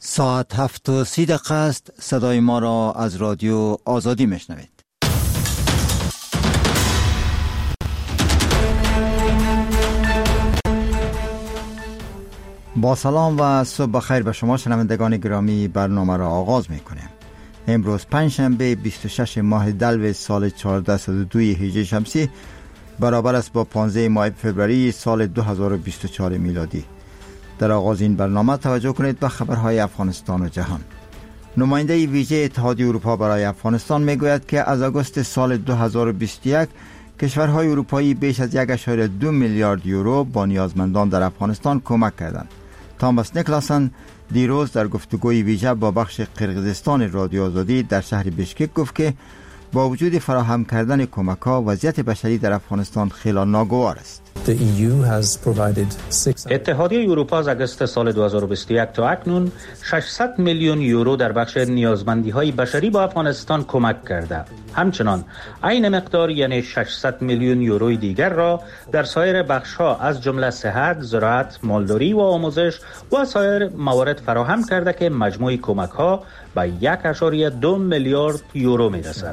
ساعت 7:30 است. صدای ما را از رادیو آزادی میشنوید. با سلام و صبح بخیر به شما شنوندگان گرامی، برنامه را آغاز میکنیم. امروز پنجشنبه 26 ماه دلو سال 1402 هجری شمسی برابر است با 15 ماه فوریه سال 2024 میلادی. در آغاز این برنامه توجه کنید به خبرهای افغانستان و جهان. نماینده ویژه اتحادیه اروپا برای افغانستان میگوید که از آگوست سال 2021 کشورهای اروپایی بیش از 1.2 میلیارد یورو با نیازمندان در افغانستان کمک کردند. تاماس نیکلاسن دیروز در گفتگوی ویژه با بخش قرقیزستان رادیو آزادی در شهر بشکک گفت که با وجود فراهم کردن کمک‌ها وضعیت بشری در افغانستان خیلی ناگوار است. اتحادیه اروپا از آگوست سال 2021 تا اکنون 600 میلیون یورو در بخش نیازمندی‌های بشری با افغانستان کمک کرده. همچنان عین مقدار یعنی 600 میلیون یوروی دیگر را در سایر بخش‌ها از جمله صحت، زراعت، مالداری و آموزش و سایر موارد فراهم کرده که مجموع کمک‌ها به 1.2 میلیارد یورو می‌رسد.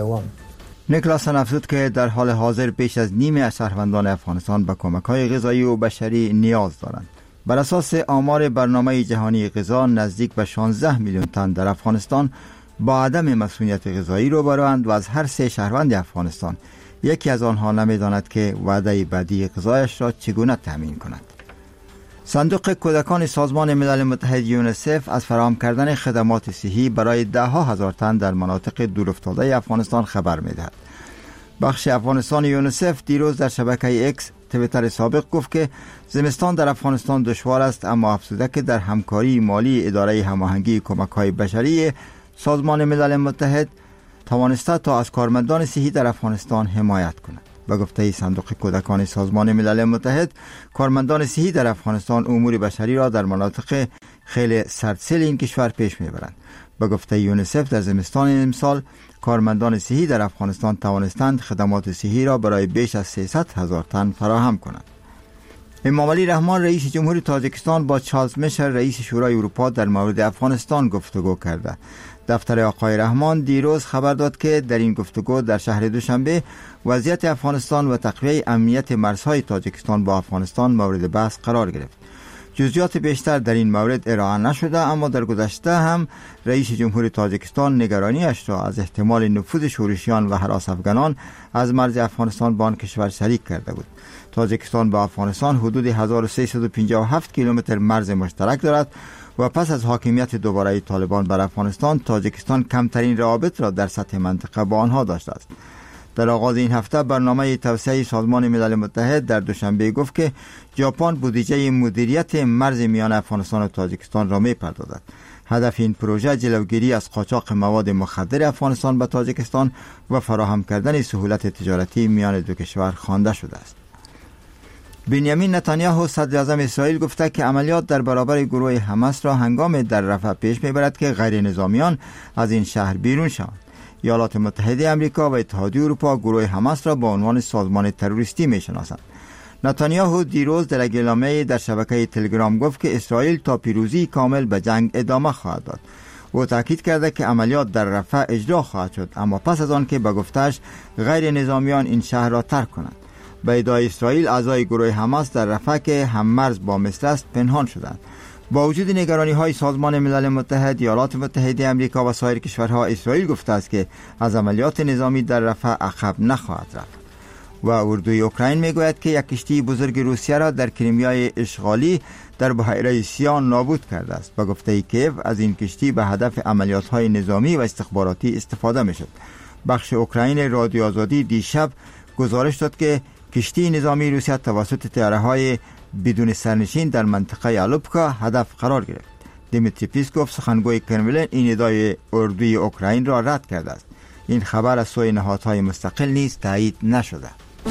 نیکلاسن افزود که در حال حاضر بیش از نیمه از شهروندان افغانستان به کمک‌های غذایی و بشری نیاز دارند. بر اساس آمار برنامه جهانی غذا نزدیک به 16 میلیون تن در افغانستان با عدم مسئولیت غذایی روبروند و از هر 3 شهروند افغانستان یکی از آنها نمی‌داند که وعده بعدی غذایش را چگونه تامین کند. صندوق کودکان سازمان ملل متحد یونیسف از فراهم کردن خدمات صحی برای 10,000 تن در مناطق دورافتاده افغانستان خبر می‌دهد. بخش افغانستان یونیسف دیروز در شبکه اکس توییتر سابق گفت که زمستان در افغانستان دشوار است، اما افزوده که در همکاری مالی اداره هماهنگی کمک‌های بشری سازمان ملل متحد توانسته تا از کارمندان صحی در افغانستان حمایت کند. به گفته صندوق کودکان سازمان ملل متحد، کارمندان صحی در افغانستان امور بشری را در مناطق خیلی سردسیل این کشور پیش میبرند. به گفته یونیسف در زمستان امسال کارمندان صحی در افغانستان توانستند خدمات صحی را برای بیش از 300,000 تن فراهم کنند. امامعلی رحمان رئیس جمهور تاجیکستان با چارلز میشل رئیس شورای اروپا در مورد افغانستان گفتگو کرده. دفتر آقای رحمان دیروز خبر داد که در این گفتگو در شهر دوشنبه وضعیت افغانستان و تقویت امنیت مرزهای تاجیکستان با افغانستان مورد بحث قرار گرفت. جزئیات بیشتر در این مورد ارائه نشده، اما در گذشته هم رئیس جمهور تاجیکستان نگرانیش را از احتمال نفوذ شورشیان و هراس افغانان از مرز افغانستان با آن کشور شریک کرده بود. تاجیکستان با افغانستان حدود 1357 کیلومتر مرز مشترک دارد و پس از حاکمیت دوباره طالبان بر افغانستان، تاجیکستان کمترین روابط را در سطح منطقه با آنها داشته است. در آغاز این هفته برنامه توسعه سازمان ملل متحد در دوشنبه گفت که ژاپن بودجه مدیریت مرز میان افغانستان و تاجیکستان را می‌پردازد. هدف این پروژه جلوگیری از قاچاق مواد مخدر افغانستان به تاجیکستان و فراهم کردن سهولت تجارتی میان دو کشور خوانده شده است. بنیامین نتانیاهو صدر اعظم اسرائیل گفته که عملیات در برابر گروه حماس را هنگام در رفح پیش میبرد که غیر نظامیان از این شهر بیرون شوند. ایالات متحده آمریکا و اتحادیه اروپا گروه حماس را با عنوان سازمان تروریستی میشناسند. نتانیاهو دیروز در اعلامیه در شبکه تلگرام گفت که اسرائیل تا پیروزی کامل به جنگ ادامه خواهد داد. او تاکید کرده که عملیات در رفح اجرا خواهد شد، اما پس از آن که به گفته‌اش غیر نظامیان این شهر را ترک کنند. به ادعای اسرائیل اعضای گروه حماس در رفح که هم مرز با مصر است پنهان شدند. با وجود نگرانی‌های سازمان ملل متحد، ایالات متحده آمریکا و سایر کشورها، اسرائیل گفته است که از عملیات نظامی در رفح عقب نخواهد رفت. و اردوی اوکراین میگوید که یک کشتی بزرگ روسیه را در کریمیای اشغالی در بحیره سیان نابود کرده است. با گفته کیف از این کشتی به هدف عملیات‌های نظامی و استخباراتی استفاده می‌شد. بخش اوکراین رادیو آزادی دیشب گزارش داد که کشتی نظامی روسیه توسط طیاره‌های بدون سرنشین در منطقه آلوپکا هدف قرار گرفت. دیمیتری پیسکوف سخنگوی کرملین این ادعای اردوی اوکراین را رد کرده است. این خبر از سوی نهادهای مستقل نیز تایید نشده.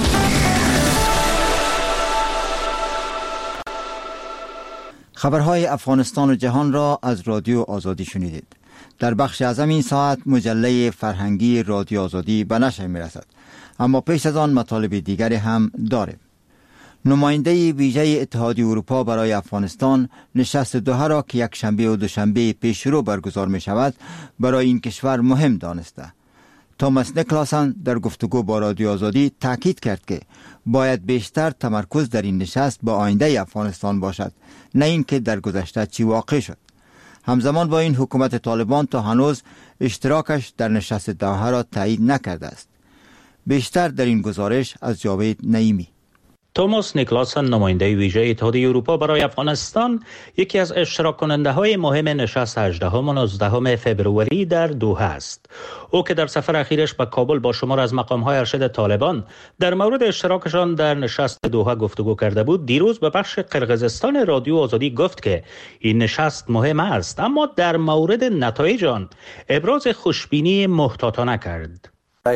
خبرهای افغانستان و جهان را از رادیو آزادی شنیدید. در بخش اعظم این ساعت مجله فرهنگی رادیو آزادی به نشر می‌رسد، اما پیش از آن مطالب دیگری هم داریم. نماینده ویژه اتحادیه اروپا برای افغانستان نشست دوحه را که یک شنبه و دوشنبه پیش رو برگزار می شود برای این کشور مهم دانسته. توماس نیکلاسن در گفتگو با رادیو آزادی تاکید کرد که باید بیشتر تمرکز در این نشست با آینده افغانستان باشد، نه اینکه در گذشته چی واقع شد. همزمان با این حکومت طالبان تا هنوز اشتراکش در نشست دوحه را تایید نکرده است. بیشتر در این گزارش از جاوید نعیمی. توماس نیکلاسن نماینده ویژه اتحادیه اروپا برای افغانستان یکی از اشتراک کننده های مهم نشست 18 و 19 فبروری در دوحه است. او که در سفر اخیرش به کابل با شمار از مقام‌های ارشد طالبان در مورد اشتراکشان در نشست دوحه گفتگو کرده بود، دیروز به بخش قرقیزستان رادیو آزادی گفت که این نشست مهم است، اما در مورد نتایج آن ابراز خوشبینی محتاطانه کرد.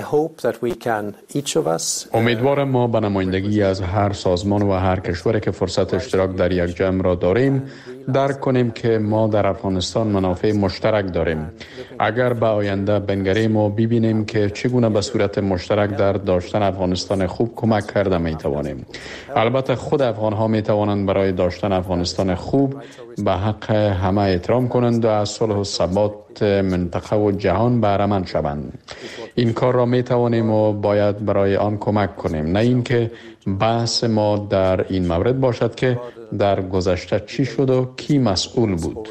امیدوارم ما به نمایندگی از هر سازمان و هر کشوری که فرصت اشتراک در یک جمع را داریم درک کنیم که ما در افغانستان منافع مشترک داریم. اگر به آینده بنگریم و ببینیم که چگونه به صورت مشترک در داشتن افغانستان خوب کمک کرده می توانیم. البته خود افغان ها می توانند برای داشتن افغانستان خوب به حق همه احترام کنند و از صلح و ثبات منطقه و جهان بهره مند شوند. این کار را می توانیم و باید برای آن کمک کنیم، نه اینکه بحث ما در این مورد باشد که در گذشته چی شد و کی مسئول بود.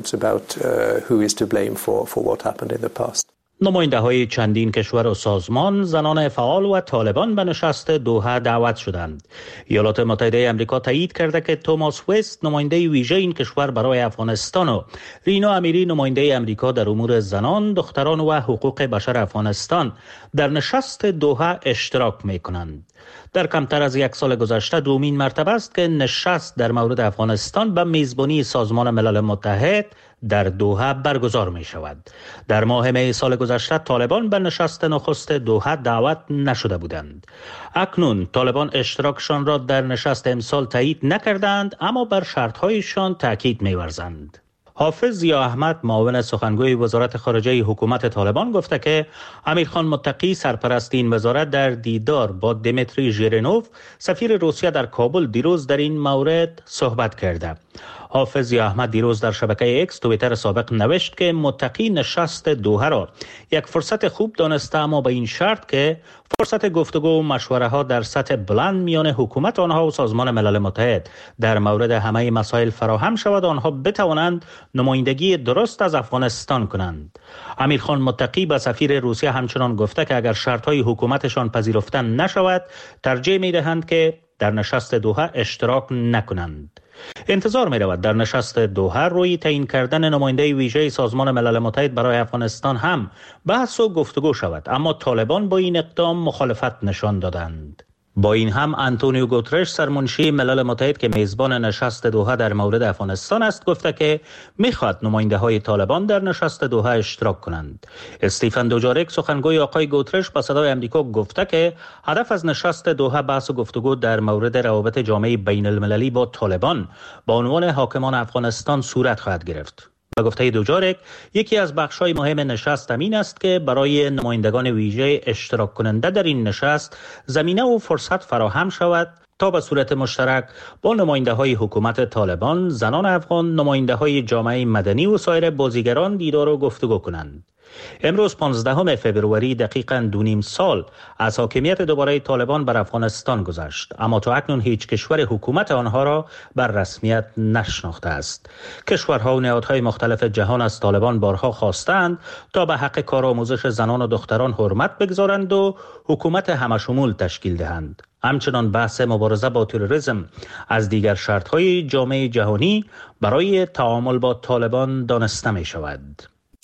نماینده های چندین کشور و سازمان، زنان فعال و طالبان به نشست دوحه دعوت شدند. ایالات متحده آمریکا تایید کرده که توماس وست، نماینده ویژه این کشور برای افغانستان، و رینا امیری، نماینده آمریکا در امور زنان، دختران و حقوق بشر افغانستان در نشست دوحه اشتراک می کنند. در کمتر از یک سال گذشته دومین مرتبه است که نشست در مورد افغانستان به میزبانی سازمان ملل متحد در دوحه برگزار می شود. در ماه می سال گذشته طالبان به نشست نخست دوحه دعوت نشده بودند. اکنون طالبان اشتراکشان را در نشست امسال تایید نکردند، اما بر شرطهایشان تاکید می ورزند. حافظ ضیا احمد، معاون سخنگوی وزارت خارجه حکومت طالبان، گفته که امیرخان متقی، سرپرست این وزارت، در دیدار با دمیتری ژیرینوف، سفیر روسیه در کابل، دیروز در این مورد صحبت کرده. حافظ ضیا احمد دیروز در شبکه اکس توییتر سابق نوشت که متقی نشست دوحه را یک فرصت خوب دانسته، اما به این شرط که فرصت گفتگو و مشوره ها در سطح بلند میان حکومت آنها و سازمان ملل متحد در مورد همه مسائل فراهم شود و آنها بتوانند نمایندگی درست از افغانستان کنند. امیرخان متقی به سفیر روسیه همچنان گفته که اگر شرطهای حکومتشان پذیرفته نشود، ترجیح میدهند که در نشست دوحه اشتراک نکنند. انتظار می رود در نشست دوحه روی تعیین کردن نماینده ویژه سازمان ملل متحد برای افغانستان هم بحث و گفتگو شود، اما طالبان با این اقدام مخالفت نشان دادند. با این هم آنتونیو گوترش، سرمنشی ملل متحد که میزبان نشست دوحه در مورد افغانستان است، گفته که میخواد نماینده های طالبان در نشست دوحه اشتراک کنند. استیفن دوجارک، سخنگوی آقای گوترش، با صدای آمریکا گفته که هدف از نشست دوحه بحث و گفتگو در مورد روابط جامعه بین المللی با طالبان با عنوان حاکمان افغانستان صورت خواهد گرفت. به گفته دوجارک، یکی از بخش‌های مهم نشست این است که برای نمایندگان ویژه اشتراک کننده در این نشست زمینه و فرصت فراهم شود تا به صورت مشترک با نماینده‌های حکومت طالبان، زنان افغان، نماینده‌های جامعه مدنی و سایر بازیگران دیدار و گفتگو کنند. امروز 15 فبروری دقیقاً 2.5 سال از حاکمیت دوباره طالبان بر افغانستان گذشت، اما تا اکنون هیچ کشور حکومت آنها را بر رسمیت نشناخته است. کشورها و نهادهای مختلف جهان از طالبان بارها خواستند تا به حق کارآموزش زنان و دختران حرمت بگذارند و حکومت همشمول تشکیل دهند. همچنان بحث مبارزه با تروریسم از دیگر شرطهای جامعه جهانی برای تعامل با طالبان دانسته می شود.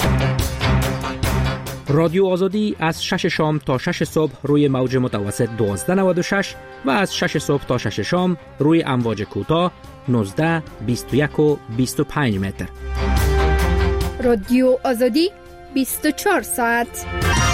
رادیو آزادی از 6 شام تا 6 صبح روی موج متوسط 1296 و از 6 صبح تا 6 شام روی امواج کوتاه 19، 21 و 25 متر. رادیو آزادی 24 ساعت.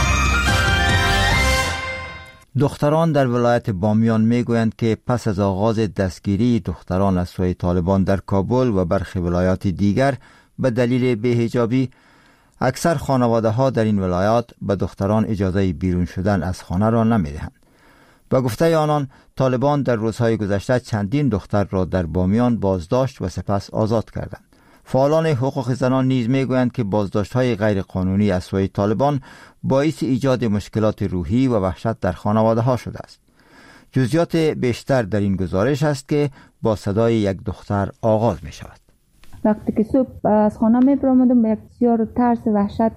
دختران در ولایت بامیان میگویند که پس از آغاز دستگیری دختران از سوی طالبان در کابل و برخی ولایات دیگر به دلیل بی‌حجابی، اکثر خانواده ها در این ولایات به دختران اجازه بیرون شدن از خانه را نمی دهند. با گفته آنان طالبان در روزهای گذشته چندین دختر را در بامیان بازداشت و سپس آزاد کردند. فعالان حقوق زنان نیز میگویند که بازداشت‌های غیرقانونی از سوی طالبان باعث ایجاد مشکلات روحی و وحشت در خانواده‌ها شده است. جزئیات بیشتر در این گزارش است که با صدای یک دختر آغاز می شود. وقتی که صبح از خانه می برآمدم به یک بسیار ترس و وحشت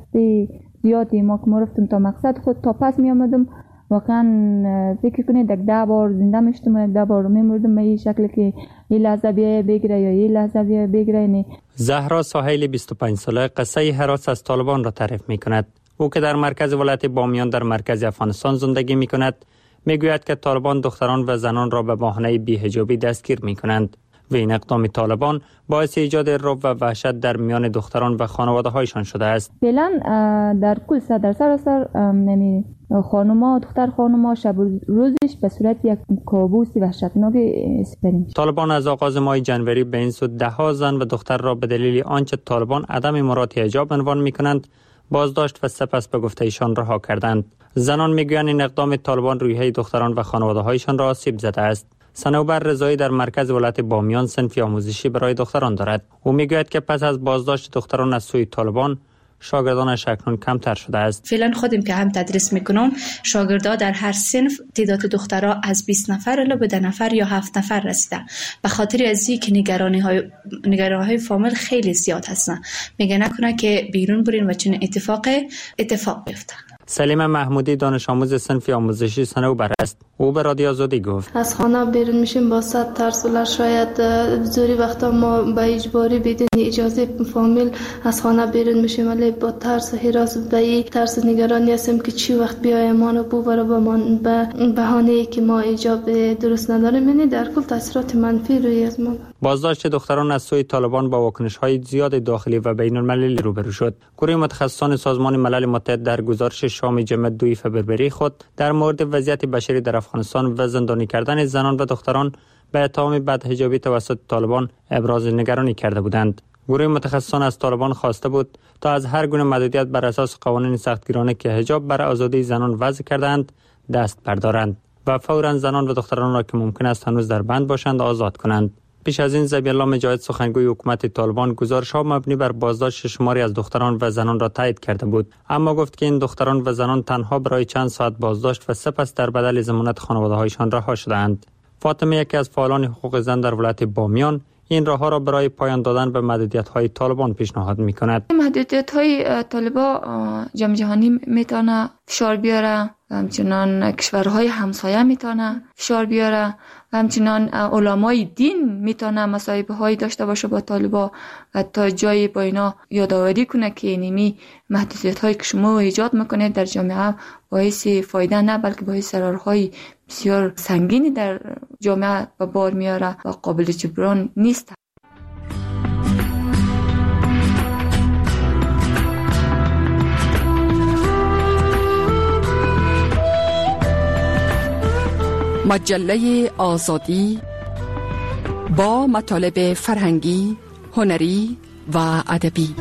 زیادی ما که رفتم تا مقصد خود تا پس می آمدم واقعا فکر کنید 10 بار زنده میشتم 10 بار می مردم به این شکل که این لحظه بیای بگیره یا این لحظه بیای بگیره. نه. زهرا ساحل 25 ساله قصه هراس از طالبان را تعریف می کند. او که در مرکز ولایت بامیان در مرکز افغانستان زندگی می کند میگوید که طالبان دختران و زنان را به بهانه بی‌حجابی دستگیر می‌کنند و این اقدام طالبان باعث ایجاد رعب و وحشت در میان دختران و خانواده‌هایشان شده است. فعلا در کل در سراسر یعنی خانم‌ها دختر خانم‌ها شب روزش به صورت یک کابوس وحشتناک سپری. طالبان از آغاز ماه جنوری به این سو 10 زن و دختر را به دلیل آنچه طالبان عدم مراعات حجاب عنوان می‌کنند بازداشت و سپس به گفته ایشان رها کردند. زنان میگویند این اقدام طالبان روحیه دختران و خانواده‌هایشان را آسیب زده است. صنوبر رضایی در مرکز ولایت بامیان صنفی آموزشی برای دختران دارد. او میگوید که پس از بازداشت دختران از سوی طالبان شاگردانش اکنون کمتر شده است. فعلا خودم که هم تدریس میکنم شاگردا در هر صنف تعداد دخترها از 20 نفر الی به 10 نفر یا 7 نفر رسیده. به خاطر از اینکه نگرانی‌های فامیل خیلی زیاد هستن. میگه نکنه که بیرون برین و چون اتفاق بیفته. سلیم محمودی دانش آموز صنفی آموزشی صنوبر است. او به رادیو آزادی گفت از خانه بیرون میشیم با صد ترس و شاید زوری وقتا ما به اجباری بدون اجازه فامیل از خانه بیرون میشیم ولی با ترس و هراس و به ترس نگرانی هستیم که چی وقت بیای ما رو ببره به بهانه‌ای که ما حجاب درست نداریم. یعنی در کل تاثیرات منفی روی از ما. بازداشت دختران از سوی طالبان با واکنش‌های زیاد داخلی و بین‌المللی روبرو شد. گروه متخصصان سازمان ملل متحد در گزارش شام جمعه 2 فوریه خود در مورد وضعیت بشری در افغانستان و زندانی کردن زنان و دختران به اتهام بدحجابی توسط طالبان ابراز نگرانی کرده بودند. گروه متخصصان از طالبان خواسته بود تا از هر گونه محدودیت بر اساس قوانین سختگیرانه که حجاب برای آزادی زنان وضع کردند دست بردارند و فوراً زنان و دختران را که ممکن است هنوز در بند باشند آزاد کنند. پیش از این ذبیح الله مجاهد سخنگوی حکومت طالبان گزارش‌ها مبنی بر بازداشت شماری از دختران و زنان را تایید کرده بود، اما گفت که این دختران و زنان تنها برای چند ساعت بازداشت و سپس در بدل ضمانت خانواده‌هایشان رها شدند. فاطمه یکی از فعالان حقوق زن در ولایت بامیان این راه‌ها را برای پایان دادن به محدودیت‌های طالبان پیشنهاد می‌کند. محدودیت‌های طالبان جام جهانی میتونه فشار بیاره، همچنان کشورهای همسایه میتونه فشار بیاره و همچنان علمای دین میتونه مصاحبه‌هایی داشته باشه با طالبان و تا جایی با اینا یادآوری کنه که اینمی محدودیت‌هایی که شما ایجاد میکنید در جامعه باعث فایده نه بلکه باعث ضررهای بسیار سنگینی در جامعه به بار میاره و قابل جبران نیست. مجله آزادی با مطالب فرهنگی، هنری و ادبی.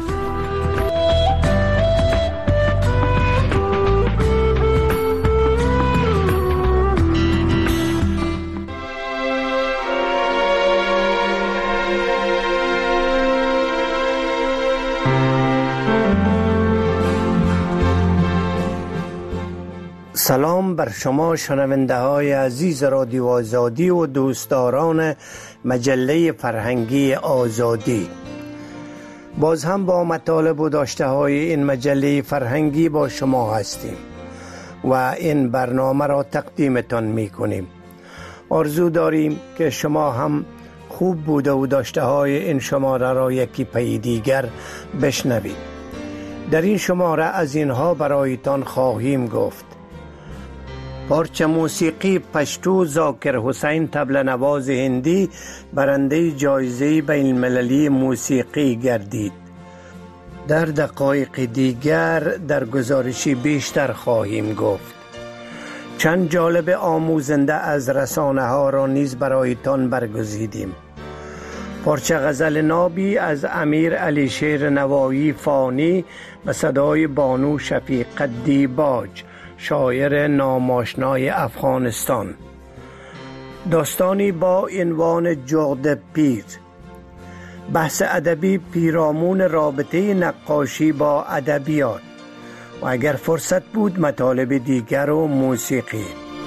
سلام بر شما شنونده های عزیز رادیو آزادی و دوستداران مجله فرهنگی آزادی. باز هم با مطالب و داشته های این مجله فرهنگی با شما هستیم و این برنامه را تقدیمتان می کنیم. آرزو داریم که شما هم خوب بوده و داشته های این شماره را یکی پی دیگر بشنوید. در این شماره از اینها برایتان خواهیم گفت: پارچه موسیقی پشتو ذاکر حسین طبل نواز هندی برنده جایزه بین المللی موسیقی گردید. در دقایق دیگر در گزارشی بیشتر خواهیم گفت. چند جالب آموزنده از رسانه ها را نیز برایتان برگزیدیم. پارچه غزل نابی از امیر علی شیر نوایی فانی و صدای بانو شفیق دیباج شاعر ناماشنای افغانستان. داستانی با عنوان جغد پیر. بحث ادبی پیرامون رابطه نقاشی با ادبیات و اگر فرصت بود مطالب دیگر و موسیقی.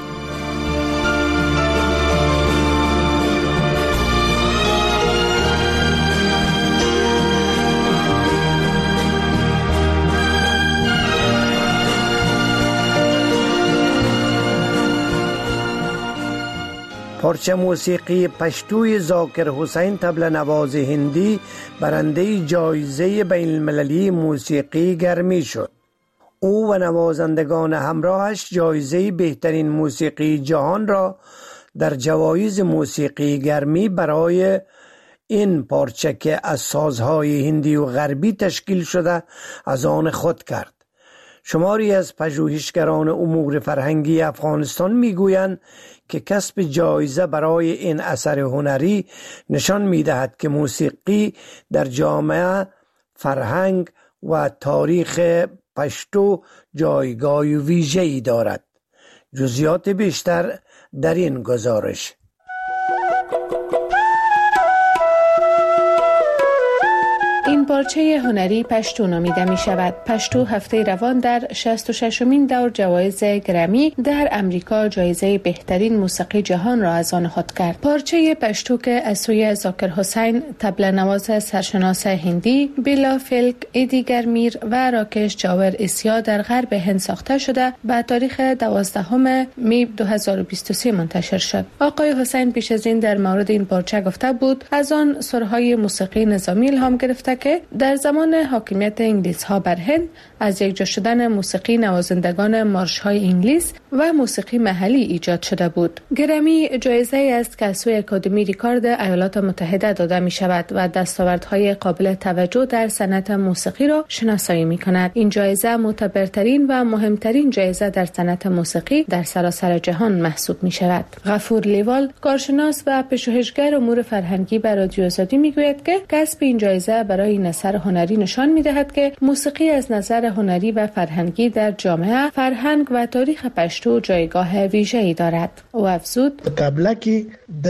پارچه موسیقی پشتوی ذاکر حسین طبل نواز هندی برنده جایزه بین المللی موسیقی گرمی شد. او و نوازندگان همراهش جایزه بهترین موسیقی جهان را در جوایز موسیقی گرمی برای این پارچه که از سازهای هندی و غربی تشکیل شده از آن خود کرد. شماری از پژوهشگران امور فرهنگی افغانستان میگویند که کسب جایزه برای این اثر هنری نشان می‌دهد که موسیقی در جامعه، فرهنگ و تاریخ پشتو جایگاه ویژه‌ای دارد. جزئیات بیشتر در این گزارش. این پارچه هنری پشتو نامیده می شود. پشتو هفته روان در 66مین دور جوایز گرمی در امریکا جایزه بهترین موسیقی جهان را از آن خود کرد. پارچه پشتو که از سوی ذاکر حسین طبل نواز سرشناس هندی، بیلا فلک، ایدی گرمیر و راکش جاور اسیا در غرب هند ساخته شده به تاریخ 12 می 2023 منتشر شد. آقای حسین پیش از این در مورد این پارچه گفته بود از آن سرهای موسیقی نظامی الهام گرفته که در زمان حاکمیت انگلیس ها بر هند از یکجا شدن موسیقی نوازندگان مارش های انگلیس و موسیقی محلی ایجاد شده بود. گرمی جایزه است که از سوی اکادمی ریکارد ایالات متحده داده می شود و دستاوردهای قابل توجه در صنعت موسیقی را شناسایی می کند. این جایزه معتبرترین و مهمترین جایزه در صنعت موسیقی در سراسر جهان محسوب می شود. غفور لیوال، کارشناس و پژوهشگر امور فرهنگی بر رادیو آزادی می گوید که کسب این جایزه برای این اثر هنری نشان می دهد که موسیقی از نظر هنری و فرهنگی در جامعه، فرهنگ و تاریخ پشتو جایگاه ویژه‌ای دارد. او افزود: طبله کې د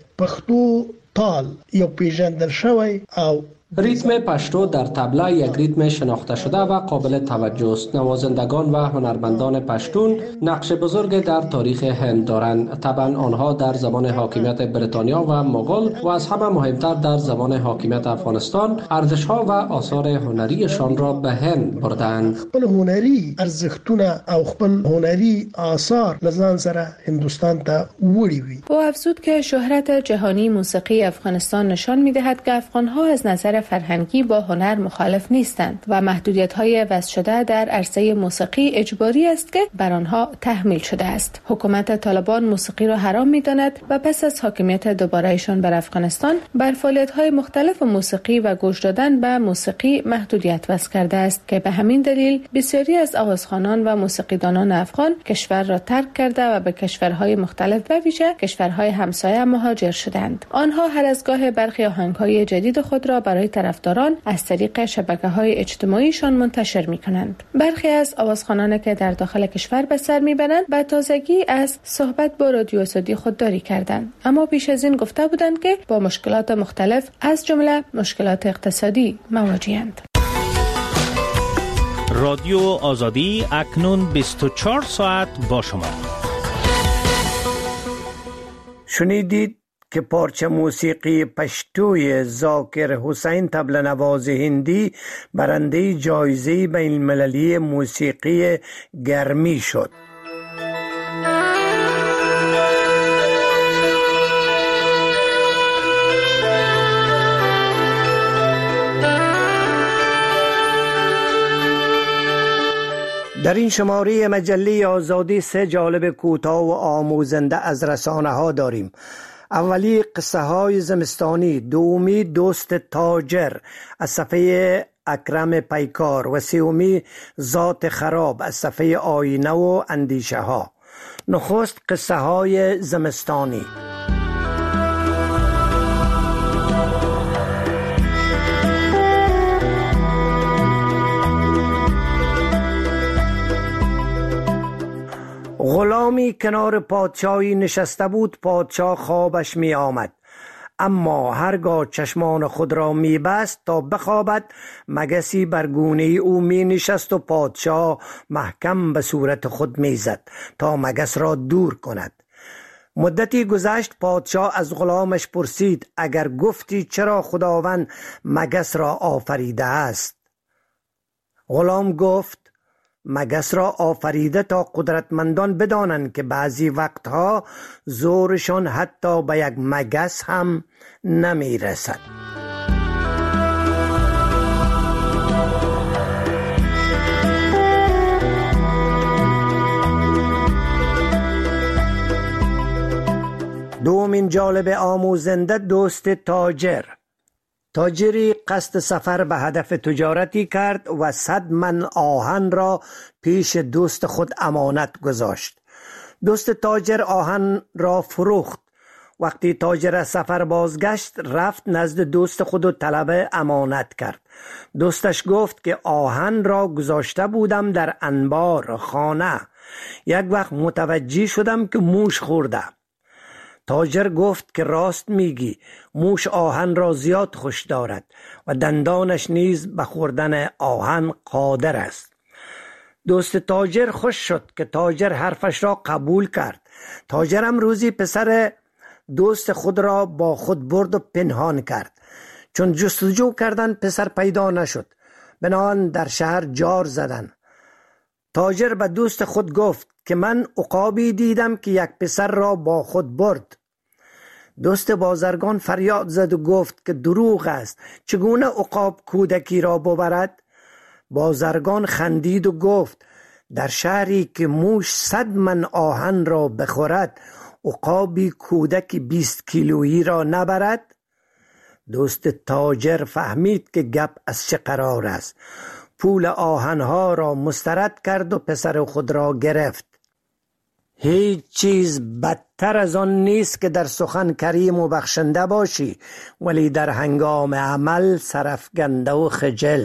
پښتو تال یو پیژندل شوی او ریتم پشتو در طبله یک ریتم شناخته شده و قابل توجه است. نوازندگان و هنرمندان پشتون نقش بزرگ در تاریخ هند دارند. طبعا آنها در زمان حاکمیت بریتانیا و مغول و از همه مهمتر در زمان حاکمیت افغانستان ارزش‌ها و آثار هنریشان را به هند بردند. خپل هنری ارزښتونه او خپل هنری آثار لزان سره هندوستان ته وړي وي. او افزود که شهرت جهانی موسیقی افغانستان نشان می‌دهد که افغان‌ها از نظر فرهنگی با هنر مخالف نیستند و محدودیت‌های وضع شده در عرصه موسیقی اجباری است که بر آنها تحمیل شده است. حکومت طالبان موسیقی را حرام می‌داند و پس از حاکمیت دوباره‌ایشان بر افغانستان بر فعالیت‌های مختلف موسیقی و گوش دادن به موسیقی محدودیت وضع کرده است که به همین دلیل بسیاری از آوازخوانان و موسیقیدانان افغان کشور را ترک کرده و به کشورهای مختلف و ویژه کشورهای همسایه مهاجر شدند. آنها هر از گاه برخی آهنگ‌های جدید خود را برای طرفداران از طریق شبکه‌های اجتماعیشان منتشر می‌کنند. برخی از آوازخوانان که در داخل کشور به سر می‌برند به تازگی از صحبت با رادیو آزادی خودداری کردند، اما پیش از این گفته بودند که با مشکلات مختلف از جمله مشکلات اقتصادی مواجه‌اند. رادیو آزادی اکنون 24 ساعت با شما. شنیدید که پارچه موسیقی پشتوی ذاکر حسین طبل نواز هندی برنده جایزه بین المللی موسیقی گرمی شد. در این شماره مجله آزادی 3 جالب کوتاه و آموزنده از رسانه ها داریم. اولی قصه های زمستانی، دومی دوست تاجر از صفحه اکرم پیکار و سومی ذات خراب از صفحه آینه و اندیشه ها. نخست قصه های زمستانی. غلامی کنار پادشاهی نشسته بود. پادشاه خوابش می آمد، اما هرگاه چشمان خود را می بست تا بخوابد، مگسی بر گونه او می نشست و پادشاه محکم به صورت خود می زد تا مگس را دور کند. مدتی گذشت. پادشاه از غلامش پرسید: اگر گفتی چرا خداوند مگس را آفریده است؟ غلام گفت: مگس را آفریده تا قدرتمندان بدانند که بعضی وقتها زورشان حتی به یک مگس هم نمی رسد. دومین جالب آموزنده دوست تاجر. تاجری قصد سفر به هدف تجارتی کرد و 100 من آهن را پیش دوست خود امانت گذاشت. دوست تاجر آهن را فروخت. وقتی تاجر از سفر بازگشت، رفت نزد دوست خود و طلب امانت کرد. دوستش گفت که آهن را گذاشته بودم در انبار خانه. یک وقت متوجه شدم که موش خورده. تاجر گفت که راست میگی، موش آهن را زیاد خوش دارد و دندانش نیز به خوردن آهن قادر است. دوست تاجر خوش شد که تاجر حرفش را قبول کرد. تاجرم روزی پسر دوست خود را با خود برد و پنهان کرد. چون جستجو کردن پسر پیدا نشد، بنابراین در شهر جار زدن. تاجر به دوست خود گفت که من عقابی دیدم که یک پسر را با خود برد. دوست بازرگان فریاد زد و گفت که دروغ است، چگونه عقاب کودکی را ببرد؟ بازرگان خندید و گفت: در شهری که موش 100 من آهن را بخورد، عقابی کودکی 20 کیلویی را نبرد؟ دوست تاجر فهمید که گپ از چه قرار است. پول آهنها را مسترد کرد و پسر خود را گرفت. هیچ چیز بدتر از آن نیست که در سخن کریم و بخشنده باشی، ولی در هنگام عمل سرفگنده و خجل.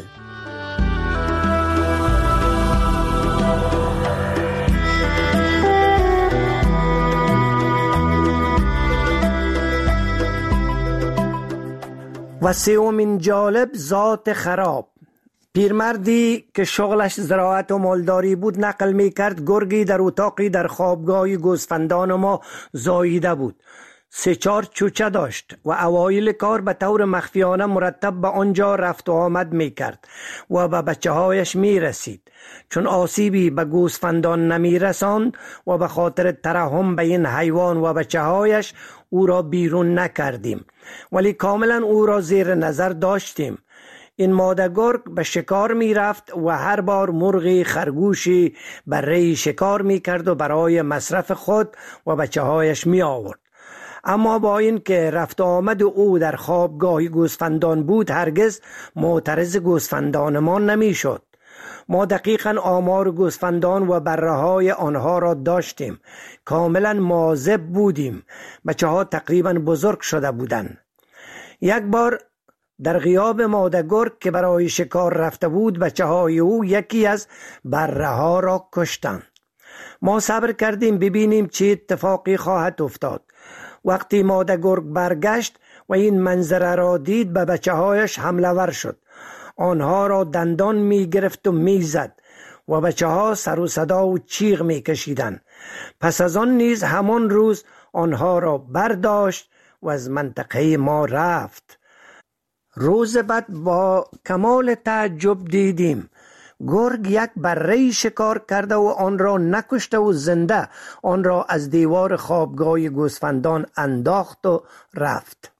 و سومین جالب، ذات خراب. پیرمردی که شغلش زراعت و مالداری بود نقل می کرد گرگی در اتاقی در خوابگاه گوسفندان ما زاییده بود. 3-4 چوچه داشت و اوایل کار به طور مخفیانه مرتب به آنجا رفت و آمد می کرد و به بچه هایش می رسید. چون آسیبی به گوسفندان نمی رساند و به خاطر ترحم به این حیوان و بچه هایش او را بیرون نکردیم، ولی کاملا او را زیر نظر داشتیم. این ماده گرگ به شکار می رفت و هر بار مرغی خرگوشی بره شکار می کرد و برای مصرف خود و بچه هایش می آورد. اما با این که رفت آمد او در خوابگاه گوسفندان بود، هرگز معترض گوسفندان ما نمی شد. ما دقیقاً آمار گوسفندان و بره های آنها را داشتیم. کاملا مواظب بودیم. بچه ها تقریبا بزرگ شده بودند. یک بار در غیاب ماده گرگ که برای شکار رفته بود، بچه های او یکی از بره ها را کشتند. ما صبر کردیم ببینیم چه اتفاقی خواهد افتاد. وقتی ماده گرگ برگشت و این منظره را دید، به بچه هایش حمله ور شد. آنها را دندان می گرفت و می زد و بچه ها سر و صدا و چیغ می کشیدن. پس از آن نیز همان روز آنها را برداشت و از منطقه ما رفت. روز بعد با کمال تعجب دیدیم گرگ یک بره شکار کرده و آن را نکشته و زنده آن را از دیوار خوابگاه گوسفندان انداخت و رفت.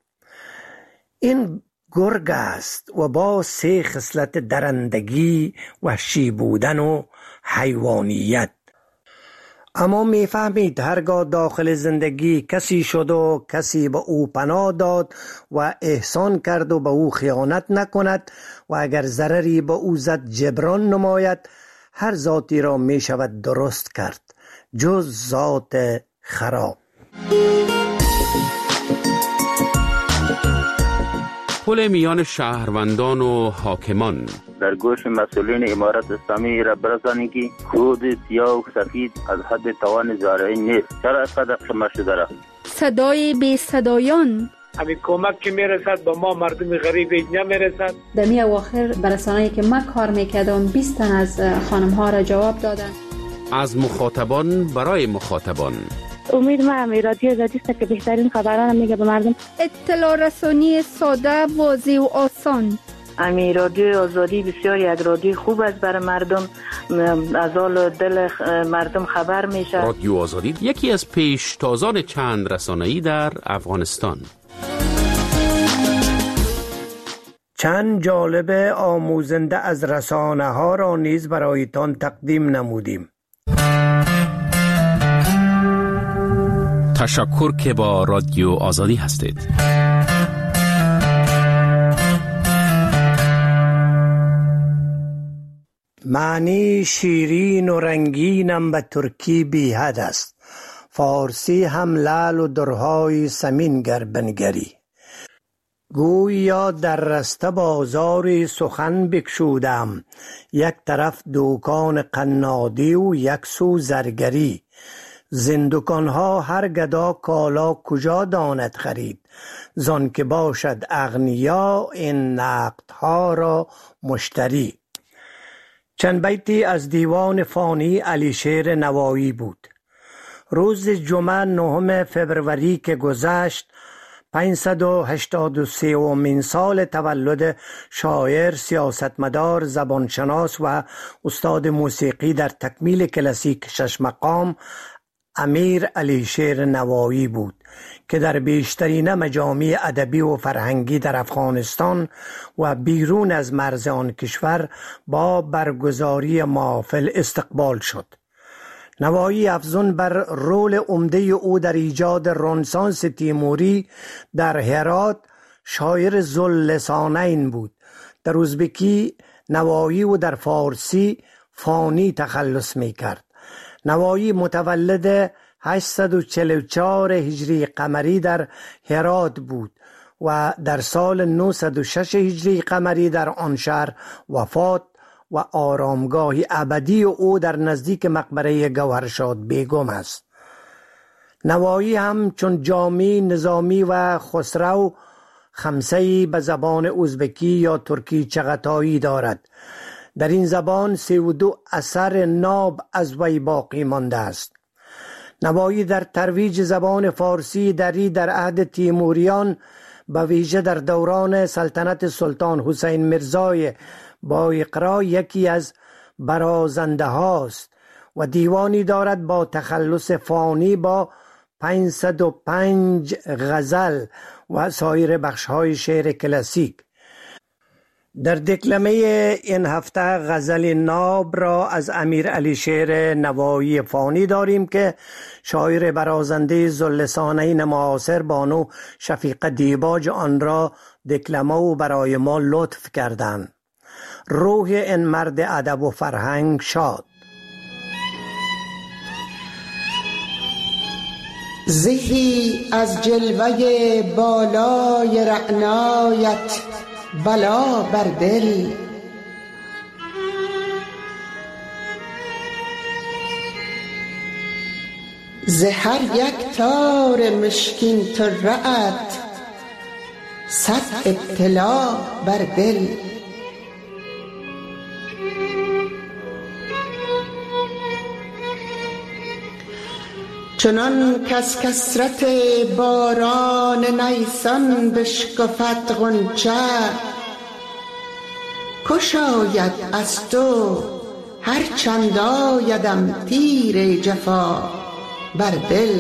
این گرگ است و با 3 خصلت درندگی، وحشی بودن و حیوانیت. اما میفهمید هرگاه داخل زندگی کسی شد و کسی به او پناه داد و احسان کرد و به او خیانت نکند و اگر ضرری به او زد جبران نماید، هر ذاتی را می شود درست کرد جز ذات خراب. پل میان شهروندان و حاکمان. در گوش مسئولین امارت اسلامی را برسانی که خود سیاه و سفید از حد توان زارعی نیست. چرا اینقدر شما شده را؟ صدای بی صدایان. همین کمک که میرسد با ما مردم غریب نمیرسد. در می اواخر برسانه‌ای که من کار میکردم 20 تن از خانم ها را جواب دادن. از مخاطبان برای مخاطبان. امید ما رادیو آزادی است که بهترین خبران میگه به مردم. اطلاع رسانی ساده، واضح و آسان. امی رادیو آزادی بسیار یک رادیو خوب است برای مردم، از حال دل مردم خبر میشه. رادیو آزادی یکی از پیشتازان چند رسانه‌ای در افغانستان. چند جالب آموزنده از رسانه ها را نیز برایتان تقدیم نمودیم. تشکر که با رادیو آزادی هستید. معنی شیرین و رنگینم به ترکی بی حد است، فارسی هم لعل و درهای سمین گر بنگری. گویا در رسته بازاری سخن بکشودم، یک طرف دوکان قنادی و یک سو زرگری. زندگانها هر گدا کالا کجا داند خرید، زان که باشد اغنیا این نقدها را مشتری. چند بیتی از دیوان فانی علیشیر نوایی بود. روز جمعه 9 فبروری که گذشت 583 سال تولد شاعر، سیاستمدار، زبانشناس و استاد موسیقی در تکمیل کلاسیک 6 مقام امیر علیشیر نوایی بود که در بیشترین مجامع ادبی و فرهنگی در افغانستان و بیرون از مرز آن کشور با برگزاری محافل استقبال شد. نوایی افزون بر رول عمده او در ایجاد رنسانس تیموری در هرات شاعر ذواللسانین بود. در ازبکی نوایی و در فارسی فانی تخلص می کرد. نوایی متولد 844 هجری قمری در هرات بود و در سال 906 هجری قمری در آن شهر وفات و آرامگاه ابدی او در نزدیک مقبره گوهرشاد بیگم است. نوایی هم چون جامی، نظامی و خسرو خمسه‌ای به زبان ازبکی یا ترکی چغتایی دارد. در این زبان 32 اثر ناب از وی باقی مانده است. نوایی در ترویج زبان فارسی در عهد تیموریان به ویژه در دوران سلطنت سلطان حسین میرزای با اقرا یکی از برازنده هاست و دیوانی دارد با تخلص فانی با 505 غزل و سایر بخش‌های شعر کلاسیک. در دکلمه این هفته غزل ناب را از امیر علیشیر نوایی فانی داریم که شاعر برازنده ذواللسانین معاصر بانو شفیقه دیباج آن را دکلمه و برای ما لطف کردند. روح این مرد ادب و فرهنگ شاد. زهی از جلوه بالای رعنایت بلا بر دل، ز هر یک تار مشکین طره‌ات 100 ابتلا بر دل. چنان کز کثرت باران نیسان بشکفد غنچه، کش آید از تو هر چند آیدم تیر جفا بر دل.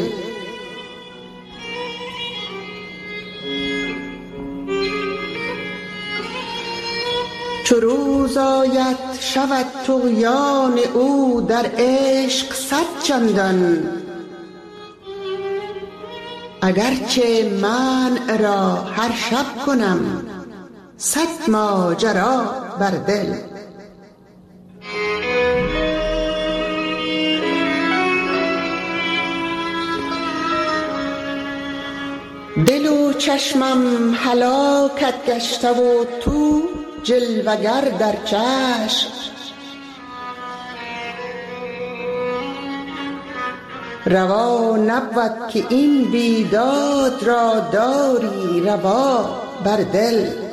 چو روز آید شود طغیان او در عشق 100 چندان، اگرچه منع را هر شب کنم 100 ماجرا بر دل. دل و چشمم هلاکت گشته و تو جلوگر در چشم. روا نبود که این بیداد را داری روا بر دل.